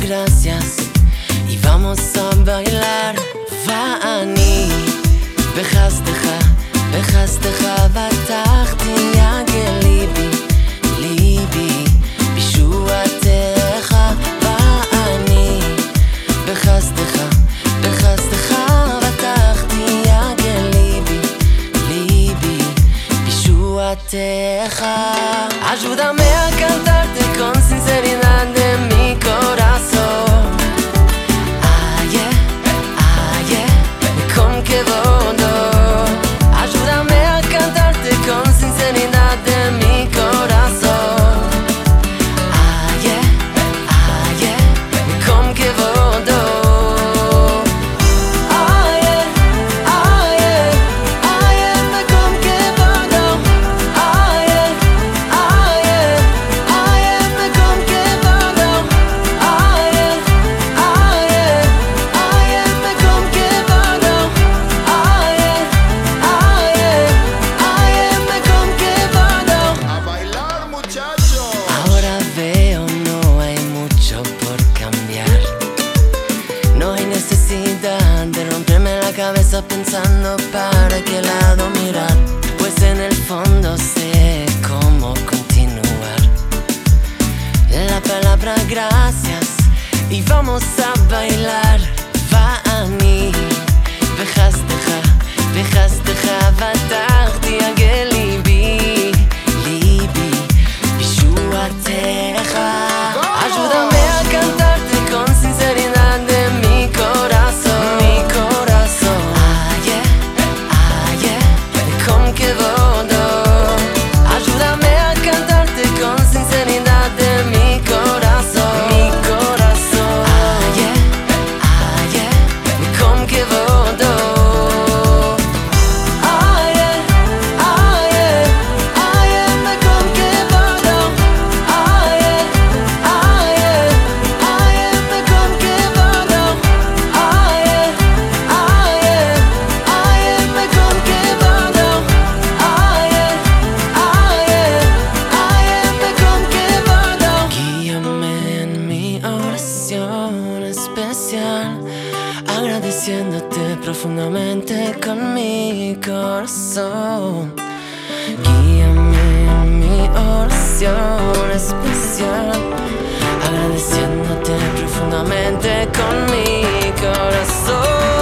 gracias y vamos a bailar. ואני בחסדך, בחסדך בטחתי יגל ליבי, ליבי בישועתך. ואני בחסדך, בחסדך בטחתי יגל ליבי, ליבי bichuateja. Ayúdame a cantarte con sinceridad de mi corazón. Con que voto. Ayúdame a cantarte con sinceridad de mi corazón. Con que voto. De romperme la cabeza pensando para qué lado mirar, pues en el fondo sé cómo continuar. La palabra gracias y vamos a bailar. ואני בחסדך, בחסדך בטחתי יגל ליבי, ליבי בישועתך. Ayúdame a cantarte con sinceridad de mi corazón, mi corazón. Con que voto. Ayúdame a cantarte con sinceridad de mi corazón, mi corazón. Con que voto. Especial, agradeciéndote profundamente con mi corazón. Guíame en mi oración especial, agradeciéndote profundamente con mi corazón.